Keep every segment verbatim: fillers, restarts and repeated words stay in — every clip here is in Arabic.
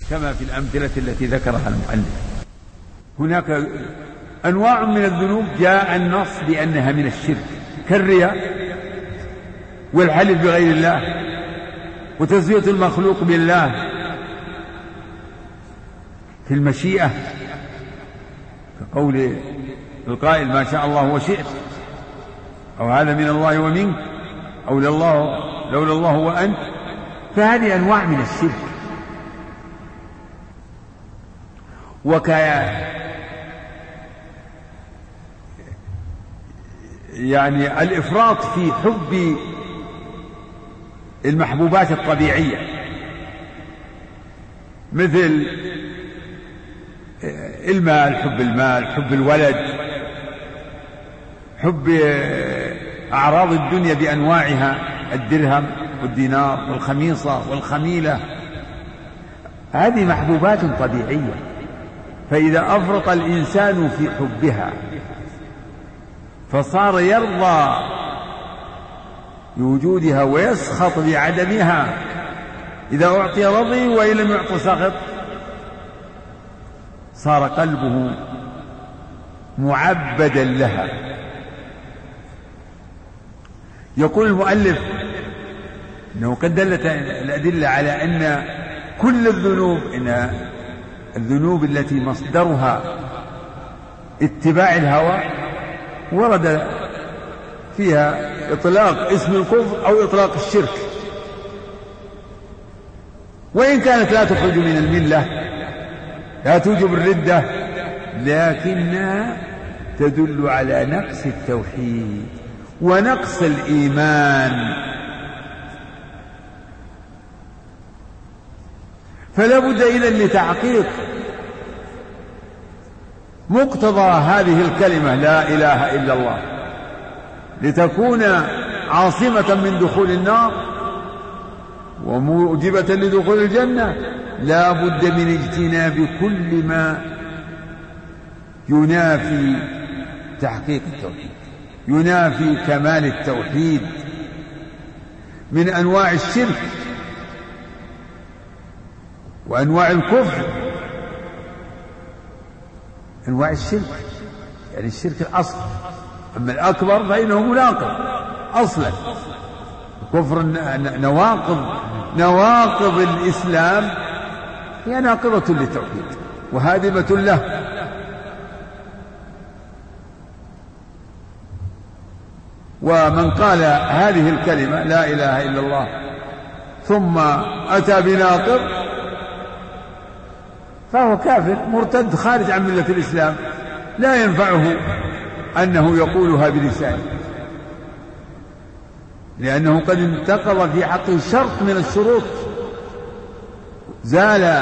كما في الأمثلة التي ذكرها المؤلف. هناك أنواع من الذنوب جاء النص بأنها من الشرك، كالرياء والحلف بغير الله وتسوية المخلوق بالله في المشيئة، كقول القائل ما شاء الله وشئت، أو هذا من الله ومنك، أو لله لولا الله وأنت. فهذه أنواع من الشرك. وك يعني الإفراط في حب المحبوبات الطبيعية، مثل المال، حب المال، حب الولد، حب أعراض الدنيا بأنواعها، الدرهم والدينار والخميصة والخميلة، هذه محبوبات طبيعية. فإذا أفرط الإنسان في حبها فصار يرضى بوجودها ويسخط بعدمها، إذا أعطي رضي وإن لم يعط سخط. صار قلبه معبدا لها. يقول المؤلف إنه قد دلت الأدلة على أن كل الذنوب، إن الذنوب التي مصدرها اتباع الهوى ورد فيها إطلاق اسم الكفر أو إطلاق الشرك، وإن كانت لا تخرج من الملة، لا توجب الردة، لكنها تدل على نقص التوحيد ونقص الإيمان. فلا بد إذن لتحقيق مقتضى هذه الكلمة لا إله إلا الله لتكون عاصمة من دخول النار وموجبة لدخول الجنة، لا بد من اجتناب كل ما ينافي تحقيق التوحيد، ينافي كمال التوحيد من أنواع الشرك وأنواع الكفر. أنواع الشرك يعني الشرك الأصل، أما الأكبر فإنه مناقض أصلا. الكفر نواقض نواقض الإسلام هي ناقضة للتوحيد وهادمة له. ومن قال هذه الكلمة لا إله إلا الله ثم أتى بناقض فهو كافر مرتد خارج عن ملة الإسلام، لا ينفعه أنه يقولها بلسانه، لأنه قد انتقض في حقه شرط من الشروط، زال.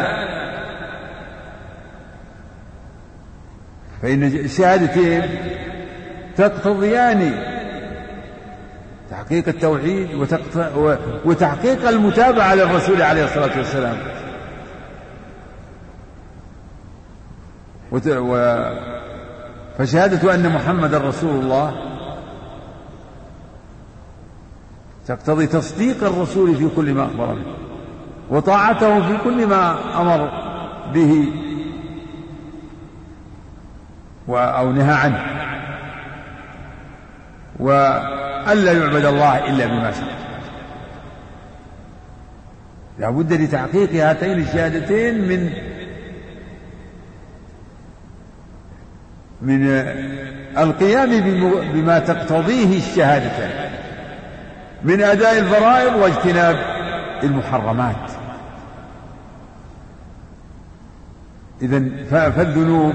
فإن الشهادتين تقتضيان تحقيق التوحيد وتحقيق المتابعة للرسول عليه الصلاة والسلام. فشهادة أن محمد رسول الله تقتضي تصديق الرسول في كل ما أخبر به وطاعته في كل ما أمر به أو نهى عنه، وألا يعبد الله إلا بما شرع. لا بد لتحقيق هاتين الشهادتين من من القيام بما تقتضيه الشهادتين من أداء الفرائض واجتناب المحرمات. إذن فالذنوب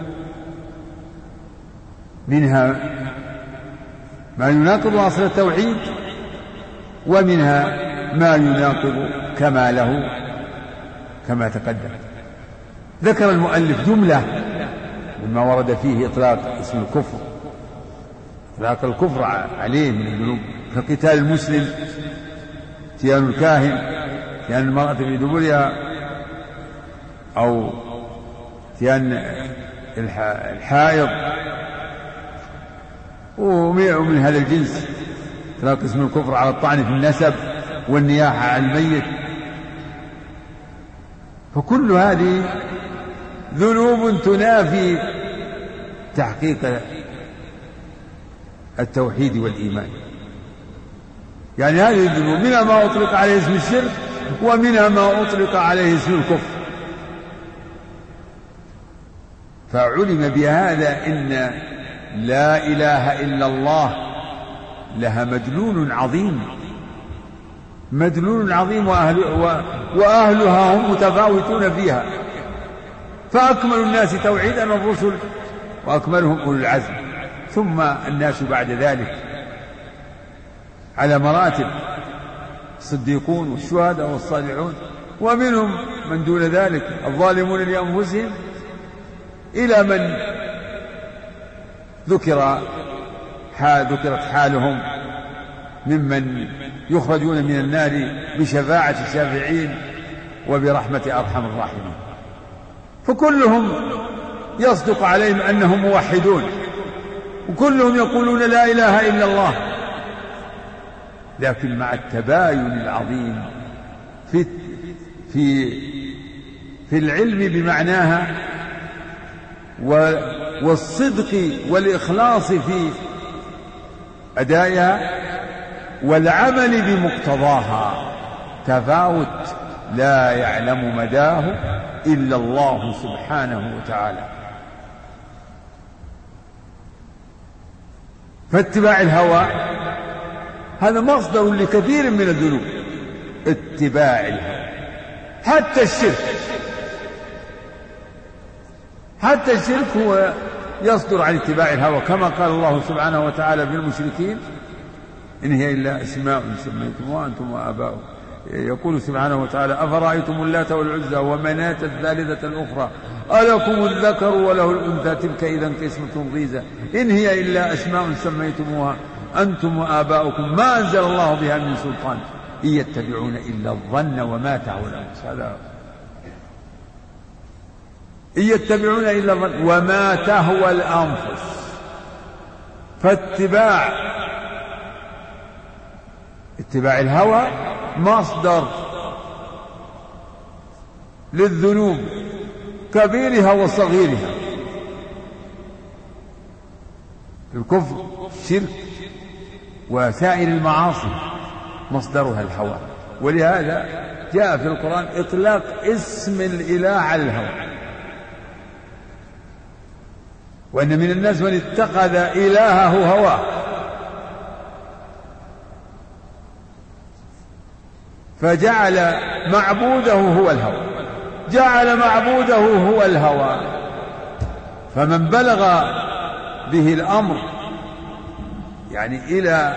منها ما يناقض أصل التوحيد ومنها ما يناقض كماله كما تقدم. ذكر المؤلف جملة مما ورد فيه إطلاق اسم الكفر، إطلاق الكفر عليه من الذنوب، كقتال المسلم، اتيان الكاهن، اتيان المرأة في دبرها، أو اتيان الحائض، ومن هذا الجنس إطلاق اسم الكفر على الطعن في النسب والنياحة على الميت. فكل هذه ذنوب تنافي تحقيق التوحيد والإيمان. يعني هذه الذنوب منها ما أطلق عليه اسم الشرك ومنها ما أطلق عليه اسم الكفر. فعلم بهذا إن لا إله إلا الله لها مدلول عظيم، مدلول عظيم، وأهل وأهلها هم متفاوتون فيها. فأكمل الناس توحيدا الرسل وأكملهم أولو العزم، ثم الناس بعد ذلك على مراتب، الصديقون والشهداء والصالحون، ومنهم من دون ذلك الظالمون لأنفسهم، إلى من ذكر حال ذكرت حالهم ممن يخرجون من النار بشفاعة الشافعين وبرحمة أرحم الراحمين. فكلهم يصدق عليهم أنهم موحدون، وكلهم يقولون لا إله إلا الله، لكن مع التباين العظيم في في في العلم بمعناها والصدق والإخلاص في أدائها والعمل بمقتضاها تفاوت لا يعلم مداه إلا الله سبحانه وتعالى. فاتباع الهوى هذا مصدر لكثير من الذنوب، اتباع الهوى. حتى الشرك حتى الشرك هو يصدر عن اتباع الهوى، كما قال الله سبحانه وتعالى بالمشركين: إن هي إلا أسماء سميتموها أنتم وآباؤكم. يقول سبحانه وتعالى: أفرأيتم اللات والعزى ومناة الثالثة الأخرى ألكم الذكر وله الأنثى تلك إذا قسمة ضيزى إن هي إلا أسماء سميتموها أنتم وآباؤكم ما أنزل الله بها من سلطان إن يتبعون إلا الظن وما تهوى الأنفس. هذا إن يتبعون إلا الظن وما تهوى الأنفس. فاتباع اتباع الهوى مصدر للذنوب كبيرها وصغيرها. الكفر الشرك وسائر المعاصي مصدرها الهوى، ولهذا جاء في القرآن إطلاق اسم الإله على الهوى، وأن من الناس من اتخذ إلهه هواه. فجعل معبوده هو الهوى، جعل معبوده هو الهوى. فمن بلغ به الأمر يعني إلى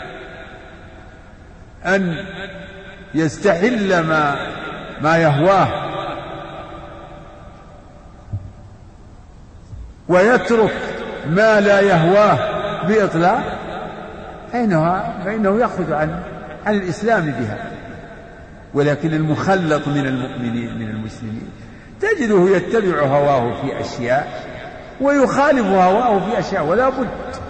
أن يستحل ما ما يهواه ويترك ما لا يهواه بإطلاق، فإنه, فإنه يخرج عن عن الإسلام بها. ولكن المخلط من المؤمنين من المسلمين تجده يتبع هواه في أشياء ويخالف هواه في أشياء، ولا بد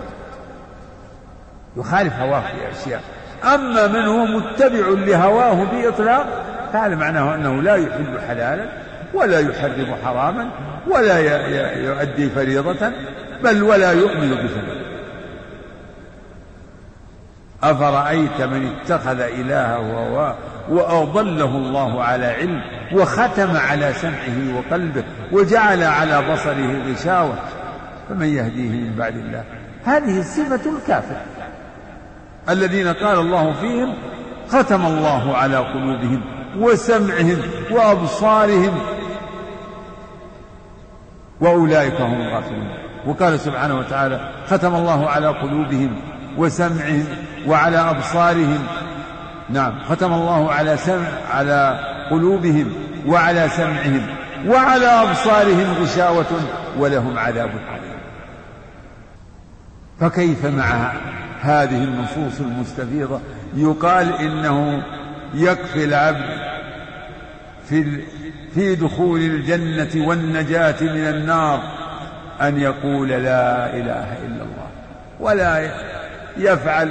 يخالف هواه في أشياء. أما من هو متبع لهواه بإطلاق فهذا معناه أنه لا يحل حلالا ولا يحرم حراما ولا يؤدي فريضة، بل ولا يؤمن بفريضة. أفرأيت من اتخذ إلهه هواه وأضله الله على علم وختم على سمعه وقلبه وجعل على بصره غشاوة فمن يهديه من بعد الله. هذه صفة الكافر الذين قال الله فيهم: ختم الله على قلوبهم وسمعهم وأبصارهم وأولئك هم الغافلون. وقال سبحانه وتعالى: ختم الله على قلوبهم وسمعهم وعلى أبصارهم. نعم، ختم الله على سمع على قلوبهم وعلى سمعهم وعلى أبصارهم غشاوة ولهم عذاب عظيم. فكيف مع هذه النصوص المستفيضة يقال إنه يكفي العبد في في دخول الجنة والنجاة من النار أن يقول لا إله إلا الله، ولا يفعل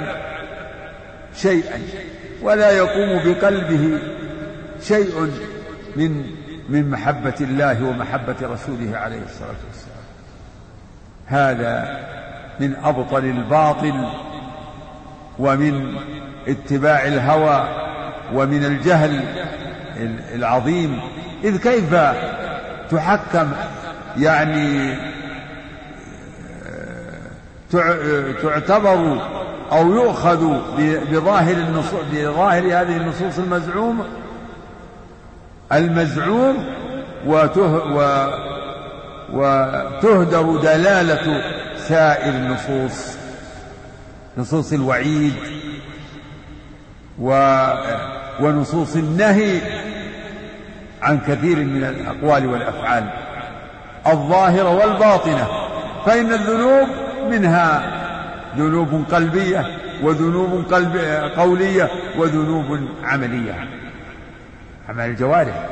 شيئا ولا يقوم بقلبه شيء من من محبة الله ومحبة رسوله عليه الصلاة والسلام. هذا من أبطل الباطل ومن اتباع الهوى ومن الجهل العظيم. إذ كيف تحكم يعني تعتبر أو يؤخذ بظاهر النصوص بظاهر هذه النصوص المزعوم المزعوم وته وتهدر دلالة سائر النصوص، نصوص الوعيد ونصوص النهي عن كثير من الأقوال والأفعال الظاهرة والباطنة. فإن الذنوب منها ذنوب قلبية وذنوب قلب قولية وذنوب عملية، أعمال الجوارح،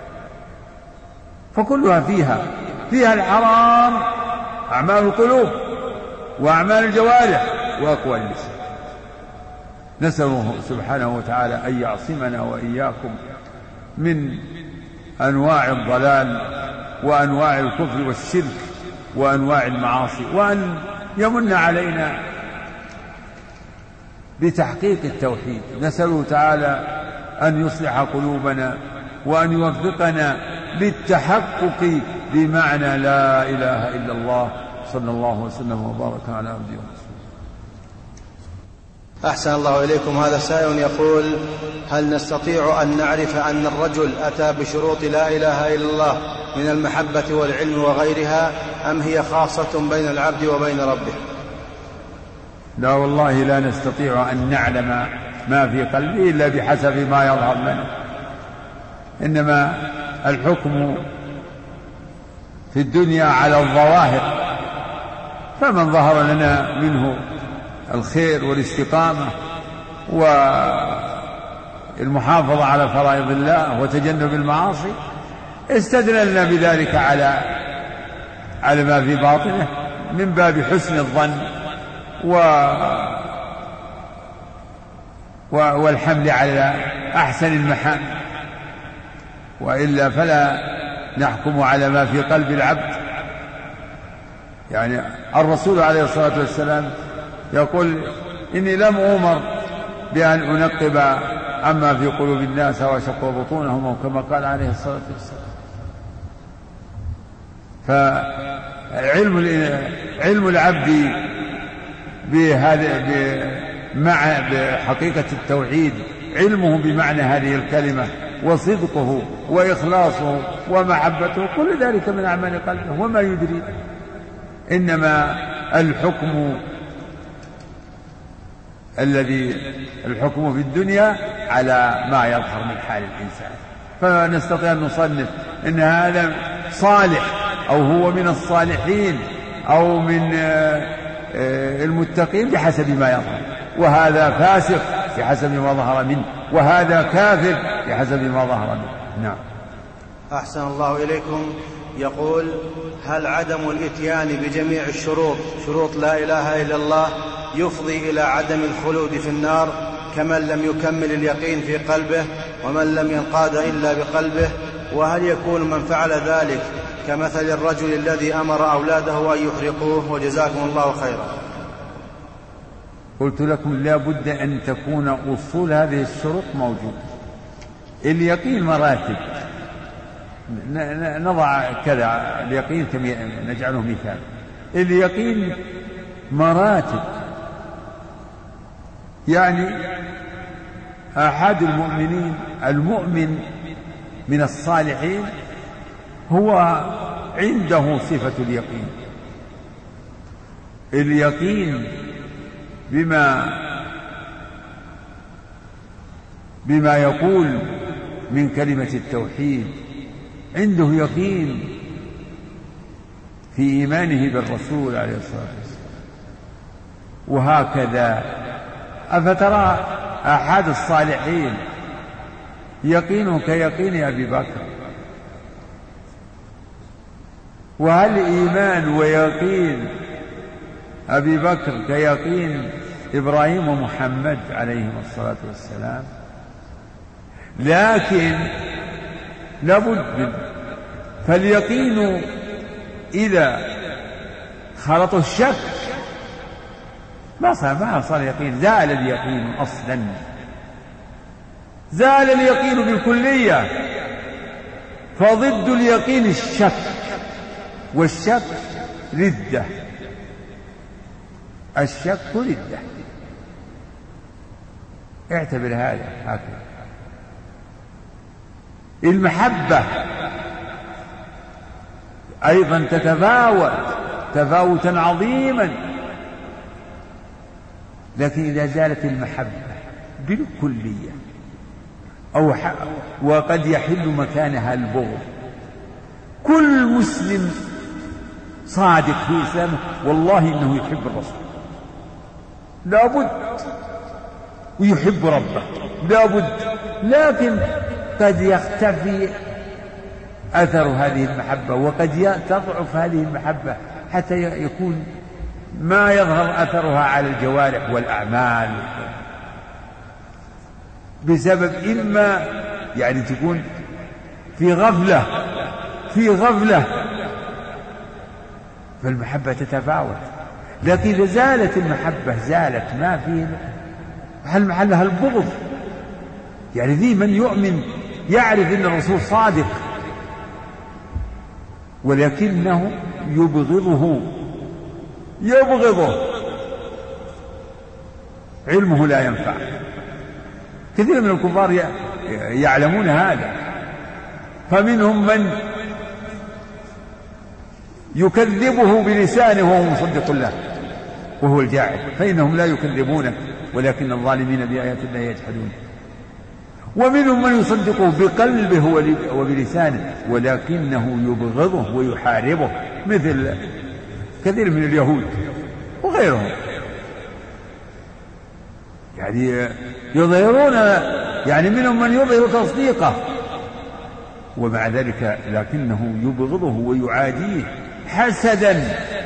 فكلها فيها فيها الحرام أعمال القلوب وأعمال الجوارح وأقوال اللسان. نسأله سبحانه وتعالى أن يعصمنا وإياكم من أنواع الضلال وأنواع الكفر والشرك وأنواع المعاصي، وأن يمن علينا بتحقيق التوحيد. نسأله تعالى أن يصلح قلوبنا وأن يوفقنا للتحقق بمعنى لا إله إلا الله. صلى الله وسلم وبارك على عبده ورسوله. أحسن الله إليكم. هذا سائل يقول: هل نستطيع أن نعرف أن الرجل أتى بشروط لا إله إلا الله من المحبة والعلم وغيرها، أم هي خاصة بين العبد وبين ربه؟ لا والله لا نستطيع أن نعلم ما في قلبه إلا بحسب ما يظهر لنا، إنما الحكم في الدنيا على الظواهر، فمن ظهر لنا منه الخير والاستقامة والمحافظة على فرائض الله وتجنب المعاصي استدللنا بذلك على على ما في باطنه من باب حسن الظن و والحمل على أحسن المحامد، وإلا فلا نحكم على ما في قلب العبد. يعني الرسول عليه الصلاة والسلام يقول: إني لم أمر بأن أنقب عما في قلوب الناس وأشق بطونهم، كما قال عليه الصلاة والسلام. فعلم علم العبد بهذا مع بحقيقة التوحيد، علمه بمعنى هذه الكلمة وصدقه وإخلاصه ومحبته، كل ذلك من أعمال قلبه وما يدري. إنما الحكم الذي الحكم في الدنيا على ما يظهر من حال الإنسان، فنستطيع أن نصنف إن هذا صالح أو هو من الصالحين أو من المتقين بحسب ما يظهر، وهذا فاسق بحسب ما ظهر منه، وهذا كافر بحسب ما ظهر منه. نعم. أحسن الله إليكم. يقول: هل عدم الإتيان بجميع الشروط شروط لا إله إلا الله يفضي إلى عدم الخلود في النار كمن لم يكمل اليقين في قلبه ومن لم ينقاد إلا بقلبه؟ وهل يكون من فعل ذلك كمثل الرجل الذي أمر أولاده أن يحرقوه؟ وجزاكم الله خيرا. قلت لكم لا بد أن تكون أصول هذه الشروط موجودة. اليقين مراتب، نضع كذا اليقين نجعله مثال. اليقين مراتب، يعني أحد المؤمنين المؤمن من الصالحين هو عنده صفة اليقين، اليقين بما بما يقول من كلمة التوحيد، عنده يقين في إيمانه بالرسول عليه الصلاة والسلام. وهكذا أفترى أحد الصالحين يقينه كيقين أبي بكر، وهل إيمان ويقين أبي بكر كيقين إبراهيم ومحمد عليهم الصلاة والسلام؟ لكن لابد من. فاليقين إذا خلط الشك ما صار ما صار يقين، زال اليقين أصلا، زال اليقين بالكلية. فضد اليقين الشك، والشك ردة، الشك ردة. اعتبر هذا هكذا. المحبة أيضا تتفاوت تفاوتا عظيما، لكن إذا زالت المحبة بالكلية أو وقد يحل مكانها البغض. كل مسلم صادق في إسلامه والله إنه يحب الرسول لابد، ويحب ربه لابد، لكن قد يختفي أثر هذه المحبة، وقد تضعف هذه المحبة حتى يكون ما يظهر أثرها على الجوارح والأعمال، بسبب إما يعني تكون في غفلة في غفلة فالمحبة تتفاوت. لكن إذا زالت المحبة زالت ما فيه محل محلها البغض. يعني ذي من يؤمن يعرف أن الرسول صادق ولكنه يبغضه يبغضه علمه لا ينفع. كثير من الكفار يعلمون هذا، فمنهم من يكذبه بلسانه وهو مصدق له وهو الجاحد، فإنهم لا يكذبونه ولكن الظالمين بآيات الله يجحدون. ومنهم من يصدقه بقلبه وبلسانه ولكنه يبغضه ويحاربه، مثل كثير من اليهود وغيرهم، يعني يظهرون، يعني منهم من يظهر تصديقه ومع ذلك لكنه يبغضه ويعاديه حسدا،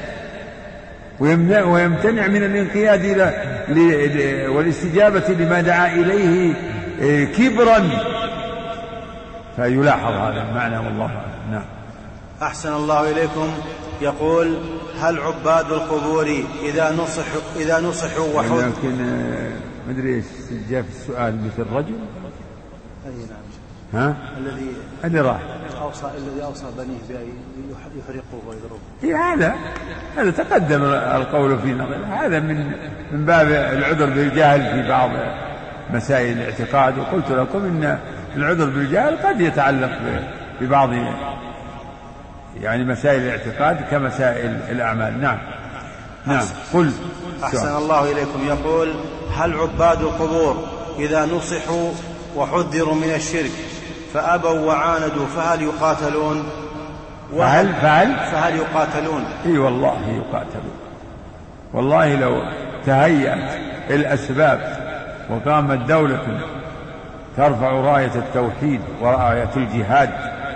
ويمتنع من الانقياد والاستجابة لما دعا إليه كبرا. فيلاحظ هذا المعنى والله أعلم. نعم. أحسن الله إليكم. يقول: هل عباد القبور إذا نصحوا إذا نصحوا وحد؟ لكن ما أدري إيش جاء في السؤال مثل الرجل. أي نعم. ها؟ الذي اللي راح أوصى الذي أوصى بنيه بأن يحرقوه ويضربوه. إيه هذا هذا تقدم القول في نظر هذا من من باب العذر بالجهل في بعض مسائل الاعتقاد. وقلت لكم إن العذر بالجهل قد يتعلق ببعض يعني مسائل الاعتقاد كمسائل الأعمال. نعم. نعم. قل. أحسن الله إليكم. يقول: هل عباد القبور إذا نصحوا وحذروا من الشرك فأبوا وعاندوا فهل يقاتلون؟ فهل فهل فهل يقاتلون؟ اي والله يقاتلون. والله لو تهيأت الأسباب وقامت دولة ترفع راية التوحيد وراية الجهاد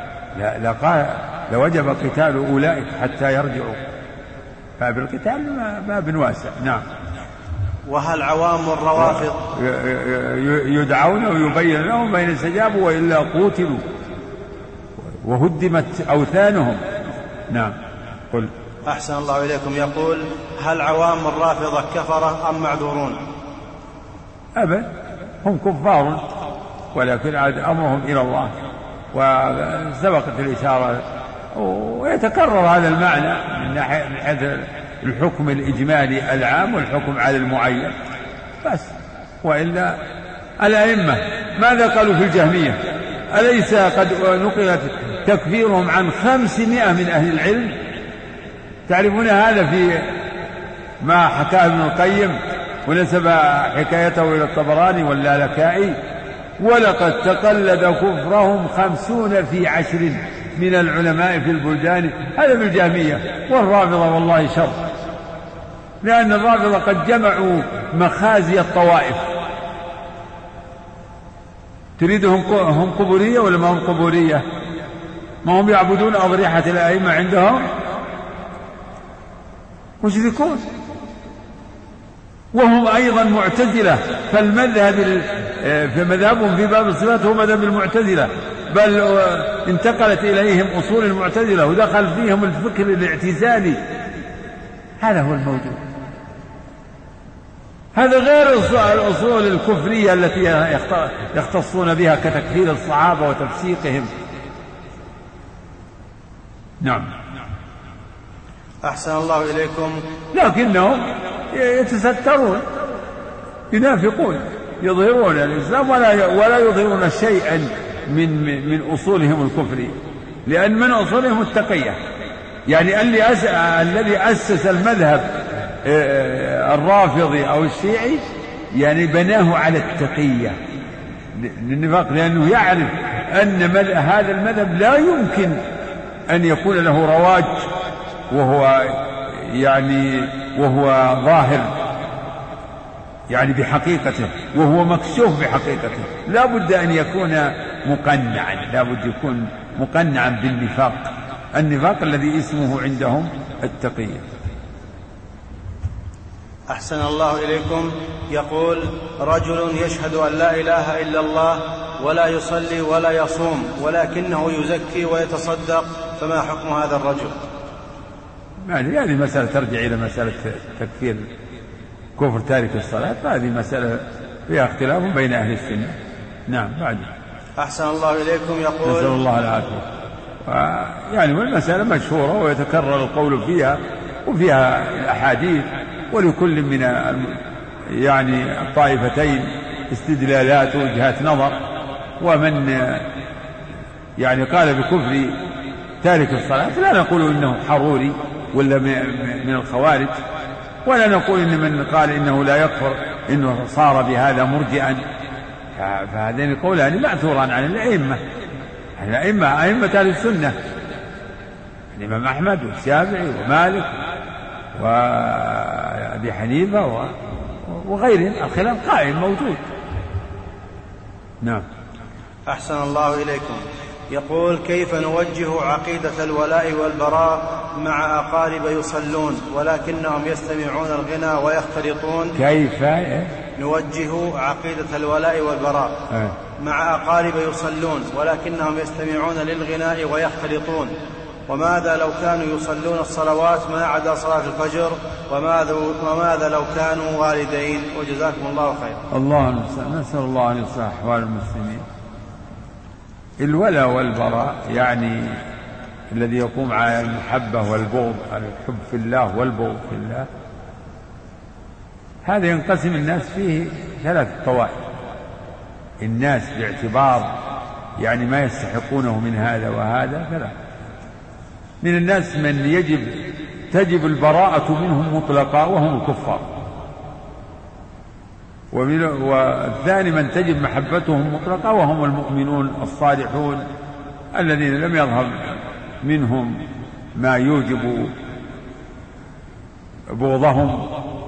لوجب قتال أولئك حتى يرجعوا، فبالقتال باب واسع. نعم. وهل عوام الروافض يدعون ويبين لهم فإن استجابوا وإلا قوتلوا وهدمت أوثانهم؟ نعم. قل. أحسن الله إليكم. يقول: هل عوام الرافضة كفرة أم معذورون؟ أبدا، هم كفار ولكن عاد أمرهم إلى الله، وسبقت الإشارة ويتكرر هذا المعنى من ناحية الحكم الإجمالي العام والحكم على المعين بس. وإلا الأئمة ماذا قالوا في الجهمية؟ أليس قد نقلت تكفيرهم عن خمسمائة من أهل العلم؟ تعرفون هذا في ما حكاه ابن القيم ونسب حكايته إلى الطبراني واللالكائي: ولقد تقلد كفرهم خمسون في عشر من العلماء في البلدان. هذا بالجهمية. والرافضة والله شر، لأن الرافضة قد جمعوا مخازي الطوائف. تريدهم هم قبورية ولا ما هم قبورية؟ ما هم يعبدون أضرحة الأئمة عندهم مشركون، وهم أيضا معتزلة. فالمذهب في مذهبهم في باب الصفات هو مذهب المعتزلة، بل انتقلت إليهم أصول المعتزلة ودخل فيهم الفكر الاعتزالي. هذا هو الموجود. هذا غير الأصول الكفرية التي يختصون بها كتكفير الصحابة وتفسيقهم. نعم. أحسن الله إليكم. لكنهم يتسترون، ينافقون، يظهرون الإسلام ولا ولا يظهرون شيئا من من أصولهم الكفرية، لأن من أصولهم التقية. يعني الذي أسس المذهب الرافضي أو الشيعي يعني بناه على التقية للنفاق، لأنه يعرف أن هذا المذهب لا يمكن أن يكون له رواج وهو يعني وهو ظاهر يعني بحقيقته، وهو مكشوف بحقيقته. لا بد أن يكون مقنعا، لا بد يكون مقنعا بالنفاق، النفاق الذي اسمه عندهم التقية. أحسن الله إليكم. يقول: رجل يشهد أن لا إله إلا الله ولا يصلي ولا يصوم ولكنه يزكي ويتصدق، فما حكم هذا الرجل؟ يعني هذه مسألة ترجع إلى مسألة تكفير كفر تارك الصلاة، هذه مسألة فيها اختلاف بين أهل السنة. نعم. بعد. أحسن الله إليكم. يقول: نسأل الله العافية. يعني والمسألة مشهورة ويتكرر القول فيها وفيها الأحاديث، ولكل من يعني الطائفتين استدلالات ووجهات نظر. ومن يعني قال بكفر تارك الصلاة لا نقول إنه حروري ولا من الخوارج، ولا نقول إن من قال إنه لا يكفر إنه صار بهذا مرجئا. فهذين قولان معثوران عن الأئمة، الأئمة أئمة أهل السنة، الإمام أحمد والشافعي ومالك وأبي حنيفة وغيرهم. الخلاف قائم موجود. نعم. أحسن الله إليكم. يقول: كيف نوجه عقيدة الولاء والبراء مع أقارب يصلون ولكنهم يستمعون الغنى ويختلطون؟ كيف نوجه عقيدة الولاء والبراء أه. مع أقارب يصلون ولكنهم يستمعون للغناء ويختلطون، وماذا لو كانوا يصلون الصلوات ما عدا صلاة الفجر؟ وماذا, وماذا لو كانوا والدين؟ وجزاكم الله خيرا. الله نسأل الله أن يصلح أحوال المسلمين. الولاء والبراء يعني الذي يقوم على المحبة والبغض، على الحب في الله والبغض في الله، هذا ينقسم الناس فيه ثلاث طوائف. الناس باعتبار يعني ما يستحقونه من هذا وهذا ثلاث. من الناس من يجب تجب البراءة منهم مطلقا وهم الكفار، والثاني من تجب محبتهم مطلقا وهم المؤمنون الصالحون الذين لم يظهر منهم ما يوجب بغضهم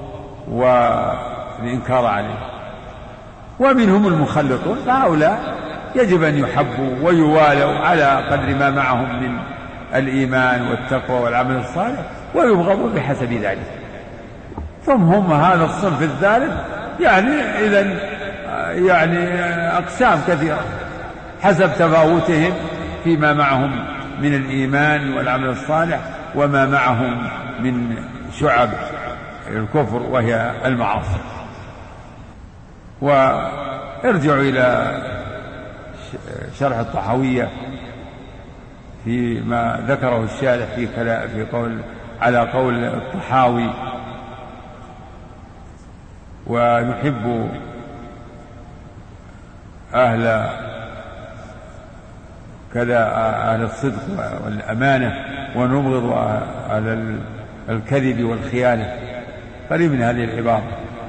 والإنكار عليه. ومنهم المخلطون، فهؤلاء يجب أن يحبوا ويوالوا على قدر ما معهم من الإيمان والتقوى والعمل الصالح، ويبغضوا بحسب ذلك. ثم هم هذا الصنف الثالث يعني إذن يعني أقسام كثيرة حسب تفاوتهم فيما معهم من الإيمان والعمل الصالح وما معهم من شعب الكفر وهي المعاصي. وارجعوا إلى شرح الطحاوية فيما ذكره الشارح في في قول على قول الطحاوي: ونحب أهل كذا أهل الصدق والأمانة ونبغض أهل الكذب والخيانة، قريب من هذه العبارة.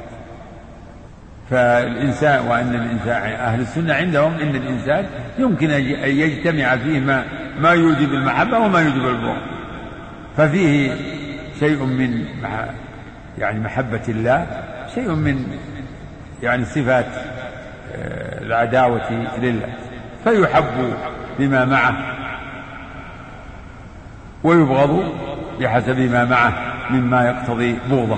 فالإنسان وأن الإنسان أهل السنة عندهم إن الإنسان يمكن أن يجتمع فيه ما, ما يوجب المحبة وما يوجب البغض، ففيه شيء من يعني محبة الله، شيء من يعني صفات العداوة لله، فيحب بما معه ويبغض بحسب ما معه مما يقتضي بغضه.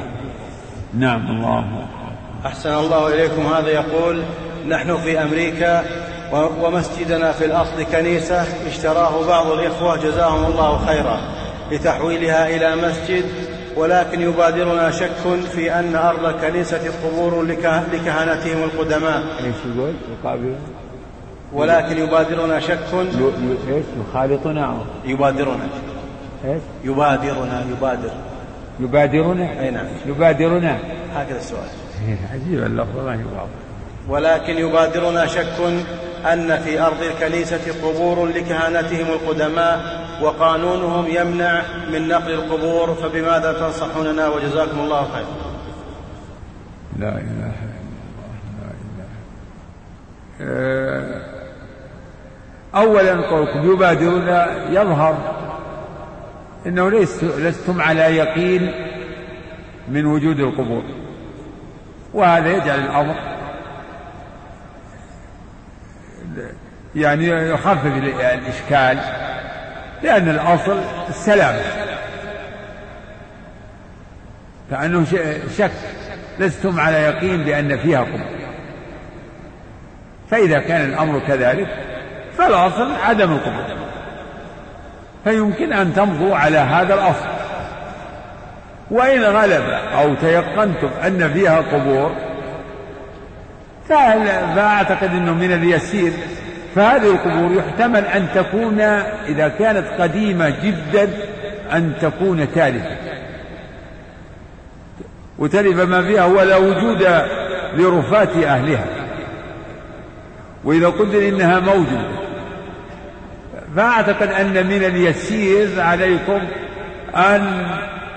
نعم. الله. أحسن الله إليكم. هذا يقول: نحن في أمريكا ومسجدنا في الأصل كنيسة اشتراه بعض الإخوة جزاهم الله خيرا لتحويلها إلى مسجد، ولكن يبادرنا شك في أن أرض الكنيسة قبور لكهنتهم القدماء. ايش يقول؟ يقابل ولكن يبادرنا شك. ايش يخالطنا؟ يبادرنا ايش؟ يبادرنا يبادر يبادرنا اي نعم يبادرنا هكذا السؤال. عجيب اللفظ ما يواضح. ولكن يبادرنا شك أن في أرض الكنيسة قبور لكهنتهم القدماء وقانونهم يمنع من نقل القبور، فبماذا تنصحوننا وجزاكم الله خير؟ لا إله إلا الله لا إله. أولا قولكم يبادرون يظهر إنه لستم على يقين من وجود القبور، وهذا يجعل الأمر يعني يخفف الإشكال، لأن الأصل السلام، كأنه شك لستم على يقين بأن فيها قبور. فإذا كان الأمر كذلك فالأصل عدم القبور، فيمكن أن تمضوا على هذا الأصل. وإن غلب أو تيقنتم أن فيها قبور فأعتقد أنه من اليسير، فهذه القبور يحتمل أن تكون إذا كانت قديمة جدا أن تكون تالفة، وتلف ما فيها ولا وجود لرفات أهلها. وإذا قدر إنها موجودة فأعتقد أن من اليسير عليكم أن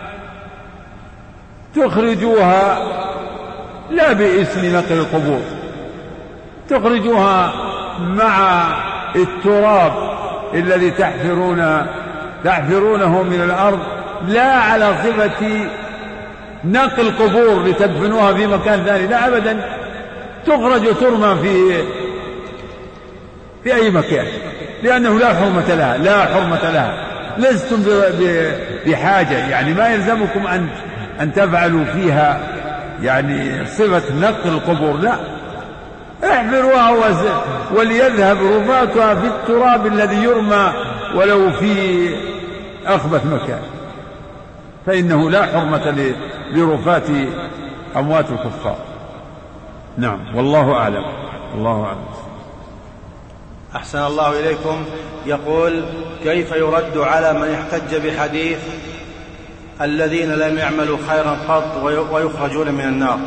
تخرجوها لا باسم نقل القبور، تخرجوها مع التراب الذي تحفرون تحفرونه من الأرض، لا على صفة نقل قبور لتدفنوها في مكان ثاني، لا أبدا، تخرج وترمى في في أي مكان، لأنه لا حرمة لها لا حرمة لها لستم بحاجة، يعني ما يلزمكم أن أن تفعلوا فيها يعني صفة نقل القبور، لا، احفروها وليذهب رفاتها في التراب الذي يرمى ولو في أخبث مكان، فإنه لا حرمة لرفات أموات الكفار. نعم، والله أعلم. الله أعلم. أحسن الله إليكم. يقول: كيف يرد على من احتج بحديث الذين لم يعملوا خيرا قط ويخرجون من النار؟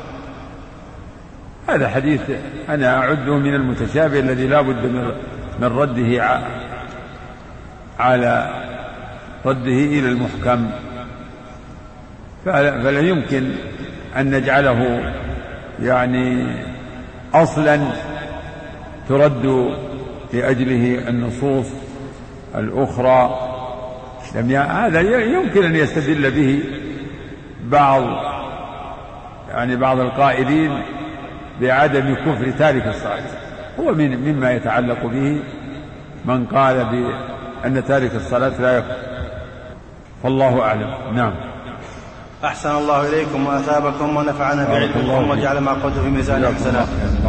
هذا حديث أنا أعده من المتشابه الذي لا بد من رده على رده إلى المحكم، فلا يمكن أن نجعله يعني أصلا ترد لأجله النصوص الأخرى. هذا يمكن أن يستدل به بعض يعني بعض القائلين بعدم كفر تارك الصلاة، هو من مما يتعلق به من قال بأن تارك الصلاة لا يكفر، فالله أعلم. نعم. أحسن الله إليكم وأثابكم ونفعنا بعلمكم وجعل ما قلت في ميزان الحسنات.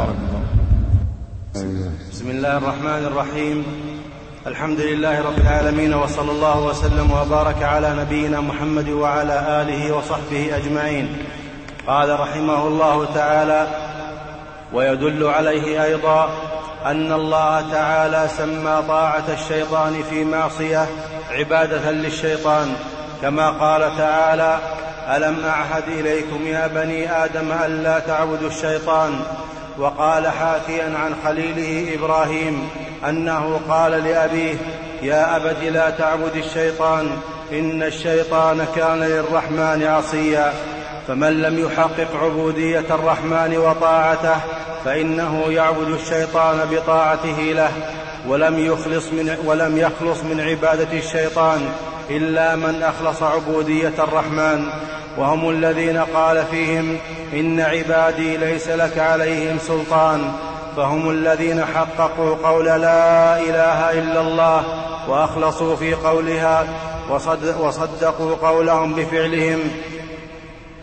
بسم الله الرحمن الرحيم. الحمد لله رب العالمين، وصلى الله وسلم وبارك على نبينا محمد وعلى آله وصحبه أجمعين. قال رحمه الله تعالى: ويدل عليه أيضا أن الله تعالى سمى طاعة الشيطان في معصية عبادة للشيطان، كما قال تعالى: ألم أعهد إليكم يا بني آدم ألا تعبدوا الشيطان. وقال حاكيا عن خليله إبراهيم أنه قال لأبيه: يا أبت لا تعبد الشيطان إن الشيطان كان للرحمن عصيا. فمن لم يحقق عبودية الرحمن وطاعته فإنه يعبد الشيطان بطاعته له، ولم يخلص من, ولم يخلص من عبادة الشيطان إلا من أخلص عبودية الرحمن، وهم الذين قال فيهم: إن عبادي ليس لك عليهم سلطان. فهم الذين حققوا قول لا إله إلا الله وأخلصوا في قولها وصدقوا قولهم بفعلهم.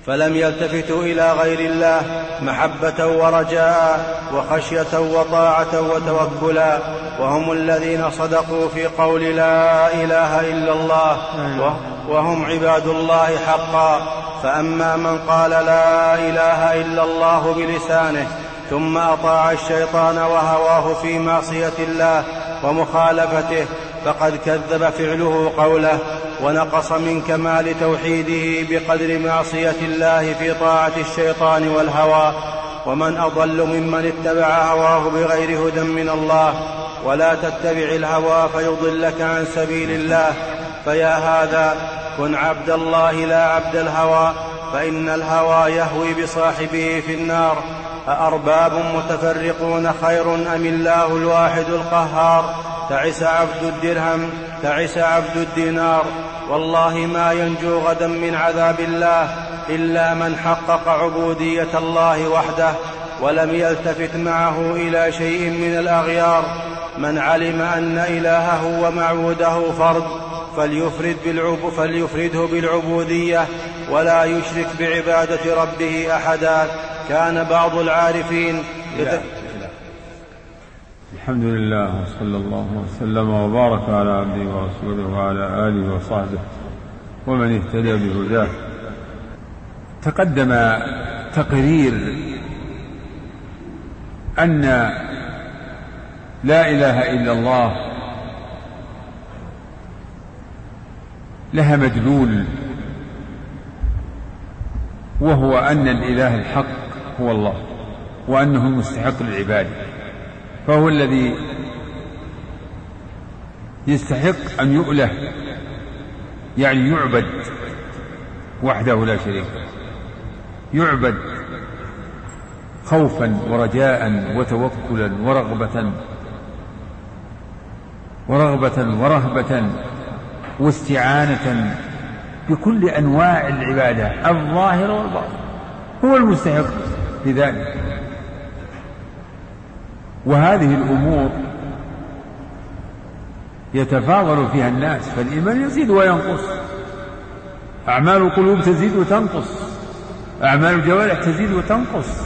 فلم يلتفتوا إلى غير الله محبة ورجاء وخشية وطاعة وتوكلا، وهم الذين صدقوا في قول لا إله إلا الله وهم عباد الله حقا. فأما من قال لا إله إلا الله بلسانه ثم أطاع الشيطان وهواه في معصية الله ومخالفته فقد كذب فعله قوله، ونقص من كمال توحيده بقدر معصية الله في طاعة الشيطان والهوى. ومن أضل ممن اتبع هواه بغير هدى من الله. ولا تتبع الهوى فيضلك عن سبيل الله، فيا هذا كن عبد الله لا عبد الهوى، فإن الهوى يهوي بصاحبه في النار. أأرباب متفرقون خير أم الله الواحد القهار؟ تعس عبد الدرهم تعس عبد الدينار. والله ما ينجو غدا من عذاب الله إلا من حقق عبودية الله وحده ولم يلتفت معه إلى شيء من الأغيار. من علم أن إلهه ومعبوده فرد فليفرد بالعب فليفرده بالعبودية ولا يشرك بعبادة ربه أحدا. كان بعض العارفين لا. الحمد لله وصلى الله وسلم وبارك على عبده ورسوله وعلى آله وصحبه ومن اهتدى بهداه. تقدم تقرير أن لا إله إلا الله لها مدلول، وهو أن الإله الحق هو الله، وأنه مستحق للعبادة، فهو الذي يستحق أن يؤله، يعني يعبد وحده لا شريك له، يعبد خوفا ورجاء وتوكلا ورغبة ورغبة ورهبة واستعانة بكل أنواع العبادة الظاهرة والباطنة، هو المستحق لذلك. وهذه الأمور يتفاضل فيها الناس، فالإيمان يزيد وينقص، أعمال القلوب تزيد وتنقص، أعمال الجوارح تزيد وتنقص.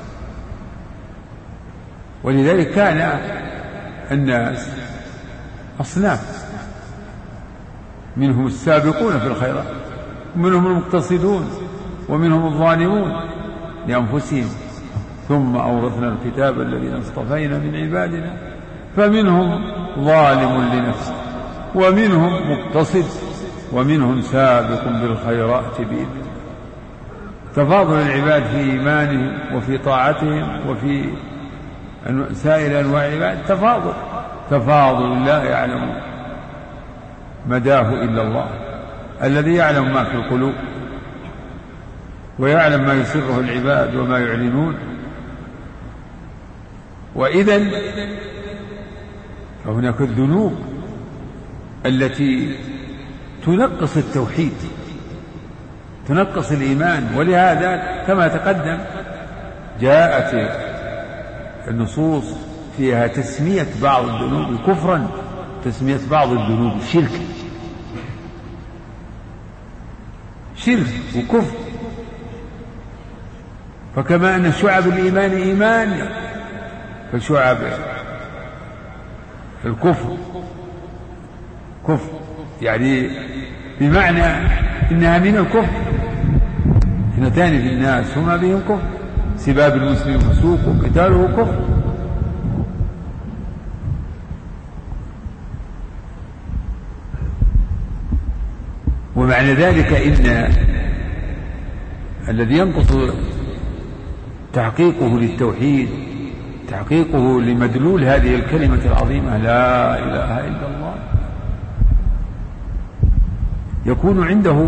ولذلك كان الناس أصناف، منهم السابقون في الخيرات ومنهم المقتصدون ومنهم الظالمون لأنفسهم، ثم أورثنا الكتاب الذين اصطفينا من عبادنا فمنهم ظالم لنفسه ومنهم مقتصد ومنهم سابق بالخيرات بإذنه. تفاضل العباد في إيمانهم وفي طاعتهم وفي سائر أنواع العباد تفاضل تفاضل لا يعلم مداه إلا الله، الذي يعلم ما في القلوب ويعلم ما يسره العباد وما يعلنون. وإذن فهناك الذنوب التي تنقص التوحيد، تنقص الإيمان، ولهذا كما تقدم جاءت النصوص فيها تسمية بعض الذنوب كفرا، تسمية بعض الذنوب شرك، شرك وكفر. فكما أن شعب الإيمان إيمان، فشعب الكفر كفر، يعني بمعنى إنها من الكفر. اثنتان في الناس هما بهم كفر، سباب المسلم فسوق وقتاله كفر. ومعنى ذلك إن الذي ينقص تحقيقه للتوحيد، تحقيقه لمدلول هذه الكلمة العظيمة لا إله إلا الله، يكون عنده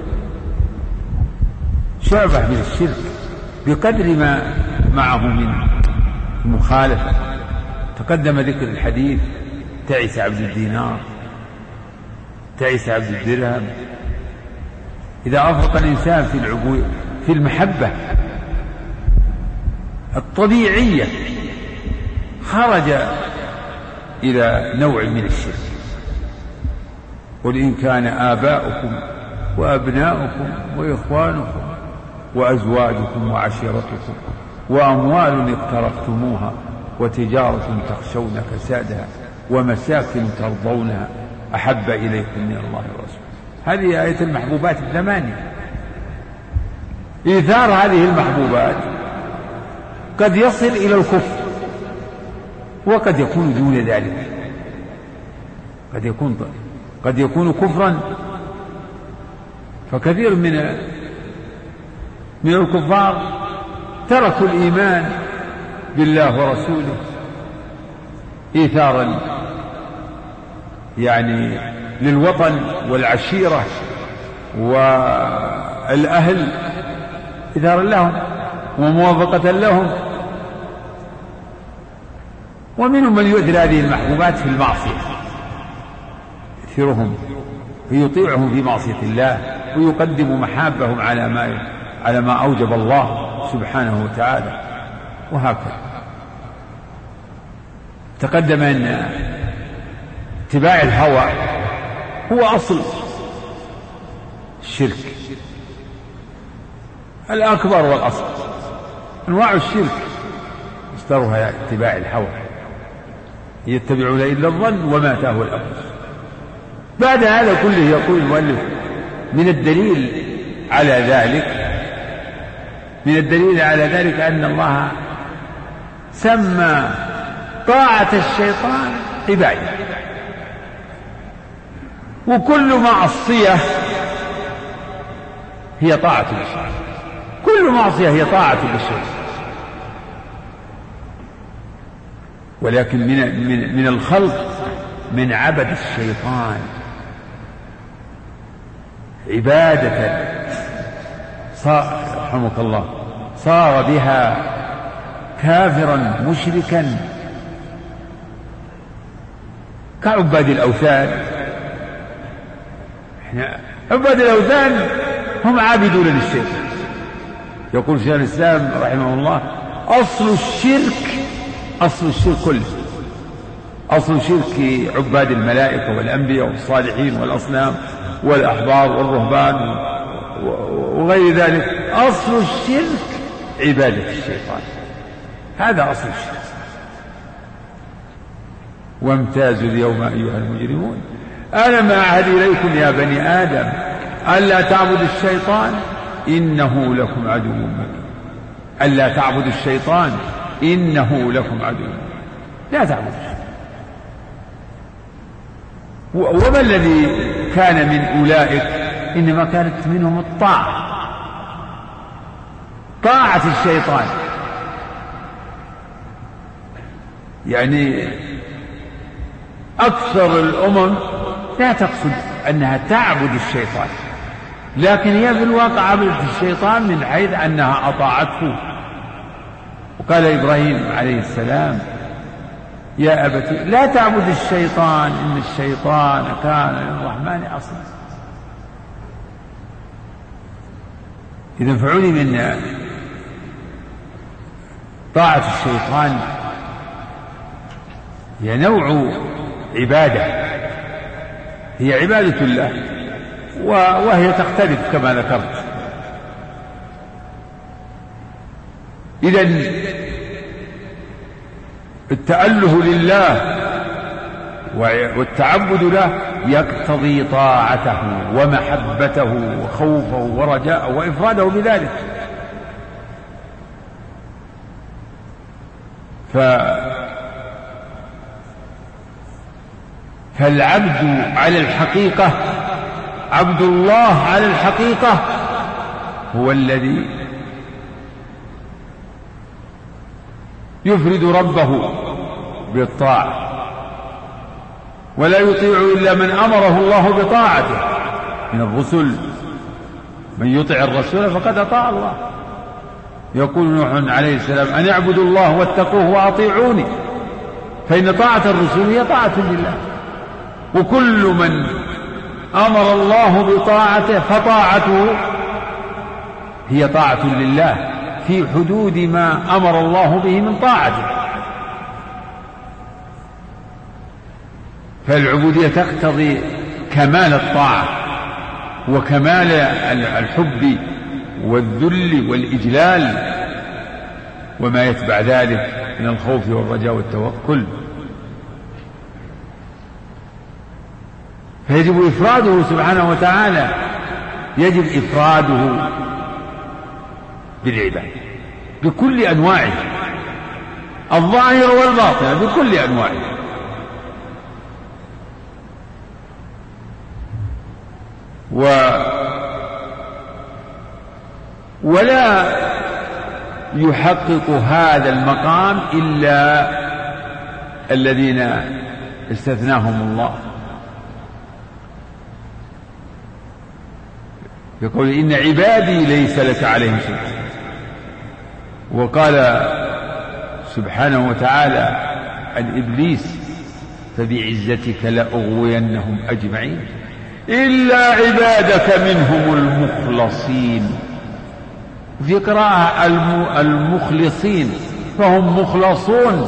شعبة من الشرك بقدر ما معه من مخالفة. تقدم ذكر الحديث تعس عبد الدينار تعس عبد الدرهم. إذا أفرط الإنسان في العبود في المحبة الطبيعية خرج إلى نوع من الشرك. قل إن كان آباؤكم وأبناؤكم وإخوانكم وأزواجكم وعشيرتكم وأموال اقترفتموها وتجارة تخشون كسادها ومساكن ترضونها أحب إليكم من الله ورسوله. هذه آية المحبوبات الثمانية. إيثار هذه المحبوبات قد يصل إلى الكفر وقد يكون دون ذلك، قد يكون قد يكون كفرا. فكثير من من الكفار تركوا الإيمان بالله ورسوله إيثارا يعني للوطن والعشيرة والأهل، إيثارا لهم وموافقة لهم. ومنهم من يؤثر هذه المحبوبات في المعصية، يؤثرهم فيطيعهم في معصية الله ويقدم محابهم على ما على ما أوجب الله سبحانه وتعالى. وهكذا تقدم أن اتباع الهوى هو أصل الشرك الأكبر والأصل. أنواع الشرك مصدرها اتباع الهوى، يتبعون إلا الظن وما تهوى الأنفس. بعد هذا كله يقول المؤلف من الدليل على ذلك من الدليل على ذلك أن الله سمى طاعة الشيطان عبادة، وكل معصية هي طاعة للشيطان، كل معصية هي طاعة للشيطان. ولكن من من من الخلق من عبد الشيطان عبادة صار رحمك الله صار بها كافرا مشركا كعباد الأوثان. احنا عباد الأوثان هم عابدون للشيطان. يقول شيخ الإسلام رحمه الله أصل الشرك أصل الشرك كله، أصل شرك عباد الملائكة والأنبياء والصالحين والأصنام والأحبار والرهبان وغير ذلك، أصل الشرك عبادة الشيطان، هذا أصل الشرك. وامتازوا اليوم أيها المجرمون ألم أعهد إليكم يا بني آدم ألا تعبدوا الشيطان إنه لكم عدو مبين. ألا تعبدوا الشيطان إنه لكم عدو، لا تعبدوا الشيطان. وما الذي كان من أولئك؟ إنما كانت منهم الطاعة، طاعة الشيطان. يعني أكثر الأمم لا تقصد أنها تعبد الشيطان، لكن هي في الواقع عبدت الشيطان من حيث أنها أطاعته. وقال إبراهيم عليه السلام يا أبت لا تعبد الشيطان إن الشيطان كان للرحمن عصيا. إذا فعلم من طاعة الشيطان هي نوع عبادة، هي عبادة الله وهي تختلف كما ذكرت. إذن التأله لله والتعبد له يقتضي طاعته ومحبته وخوفه ورجاءه وإفراده بذلك. ف فالعبد على الحقيقة، عبد الله على الحقيقة هو الذي يفرد ربه بالطاعة ولا يطيع إلا من أمره الله بطاعته من الرسل. من يطع الرسول فقد أطاع الله. يقول نوح عليه السلام أن اعبدوا الله واتقوه وأطيعوني، فإن طاعة الرسول هي طاعة لله. وكل من أمر الله بطاعته فطاعته هي طاعة لله في حدود ما أمر الله به من طاعته. فالعبودية تقتضي كمال الطاعة وكمال الحب والذل والإجلال وما يتبع ذلك من الخوف والرجاء والتوكل. فيجب إفراده سبحانه وتعالى، يجب إفراده بالعبادة بكل أنواعه، الظاهر والباطن بكل أنواعه. و ولا يحقق هذا المقام إلا الذين استثناهم الله، يقول إن عبادي ليس لك عليهم سلطان. وقال سبحانه وتعالى عن إبليس فبعزتك لأغوينهم أجمعين إلا عبادك منهم المخلصين. في قراءة المخلصين، فهم مخلصون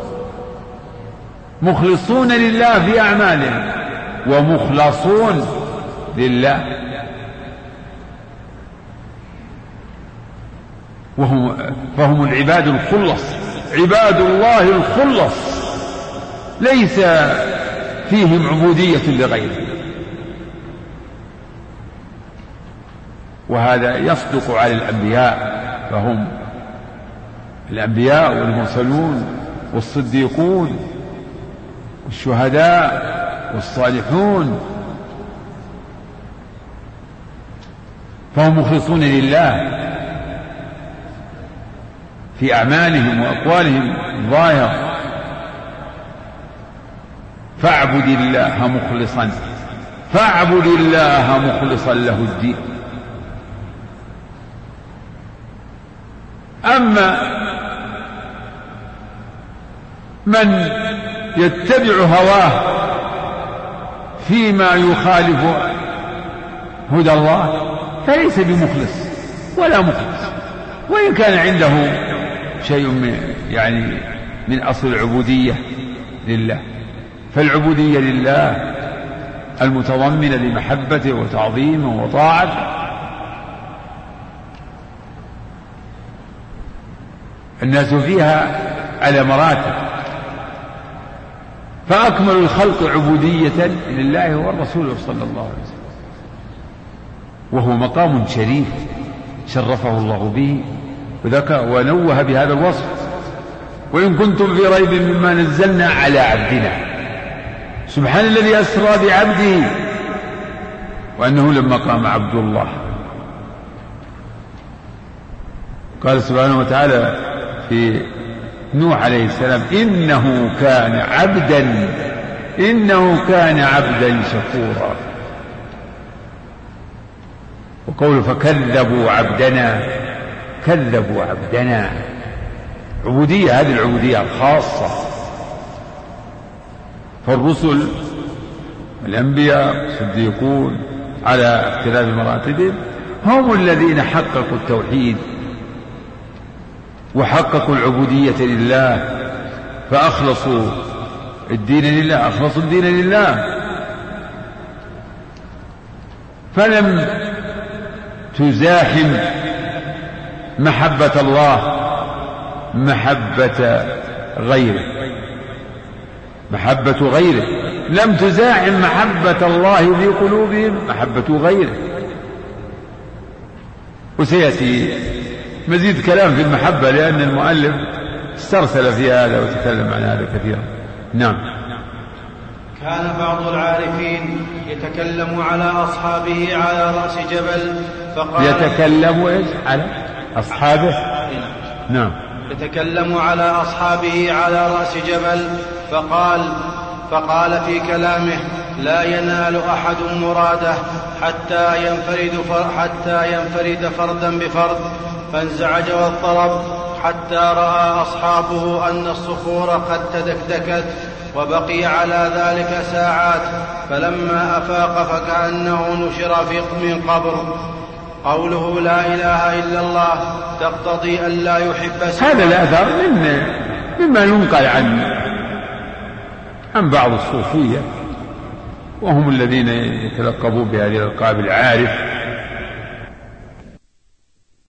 مخلصون لله في أعمالهم ومخلصون لله، وهم فهم العباد الخلص، عباد الله الخلص ليس فيهم عبودية لغيره. وهذا يصدق على الأنبياء، فهم الأنبياء والمرسلون والصديقون والشهداء والصالحون، فهم مخلصون لله في أعمالهم وأقوالهم ظاهر. فاعبد الله مخلصا فاعبد الله مخلصا له الدين. أما من يتبع هواه فيما يخالف هدى الله فليس بمخلص ولا مخلص، وإن كان عنده شيء من يعني من أصل العبودية لله. فالعبودية لله المتضمنة لمحبته وتعظيمه وطاعته الناس فيها على مراتب، فأكمل الخلق عبودية لله هو الرسول صلى الله عليه وسلم، وهو مقام شريف شرفه الله به وذكر ونوه بهذا الوصف: وإن كنتم في ريب مما نزلنا على عبدنا. سبحان الذي أسرى بعبده، وأنه لما قام عبد الله قال سبحانه وتعالى في نوح عليه السلام: إنه كان عبدا إنه كان عبدا شكورا. وقوله فكذبوا عبدنا، كذبوا عبدنا، عبودية، هذه العبودية الخاصة. فالرسل الأنبياء الصديقون على اختلاف مراتبهم هم الذين حققوا التوحيد وحققوا العبودية لله، فأخلصوا الدين لله، أخلصوا الدين لله، فلم تزاحم محبة الله محبة غيره، محبة غيره لم تزاحم محبة الله في قلوبهم محبة غيره. وسيأتي مزيد كلام في المحبة لأن المؤلف استرسل في هذا وتكلم عن هذا كثيرا. نعم. كان بعض العارفين يتكلم على أصحابه على رأس جبل فقال يتكلم إيش على أصحابه؟ نعم. يتكلم على أصحابه على رأس جبل فقال فقال في كلامه: لا ينال أحد مراده حتى ينفرد حتى ينفرد فردا بفرد، فانزعج واضطرب حتى رأى أصحابه أن الصخور قد تدكدكت، وبقي على ذلك ساعات، فلما أفاق فكأنه نشر في من قبر. قوله لا إله إلا الله تقتضي أن لا يحب سواه. هذا الأثر من مما ينقل عن عن بعض الصوفية، وهم الذين يتلقبون بهذه الألقاب: العارف